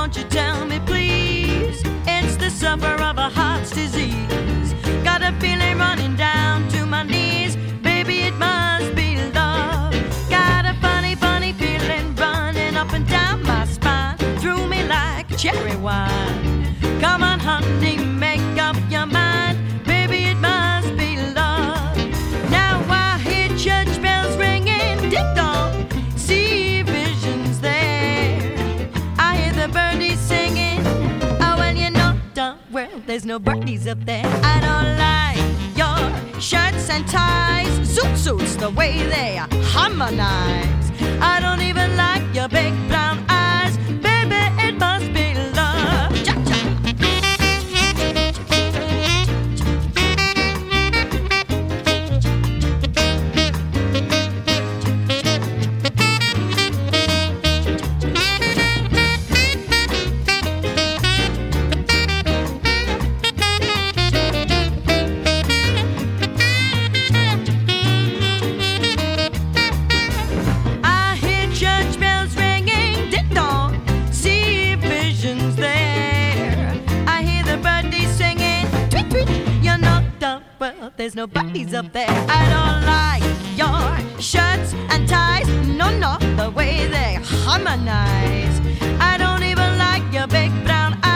won't you tell me please? It's the suffer of a heart's disease. Got a feeling running down to my knees. Baby, it must be love. Got a funny, funny feeling running up and down my spine. Through me like cherry wine. Come on, honey, make up your mind. Baby, it must be love. Now I hear church bells ringing, ding-dong. See visions there. I hear the birdies singing. Oh, well, you know darn well there's no birdies up there. I don't like your shirts and ties. Suits the way they harmonize. I don't even like your big brown eyes. Baby, it must be love. Cha-cha. There's no birdies up there. I don't like your shirts and ties. No, the way they harmonize. I don't even like your big brown eyes.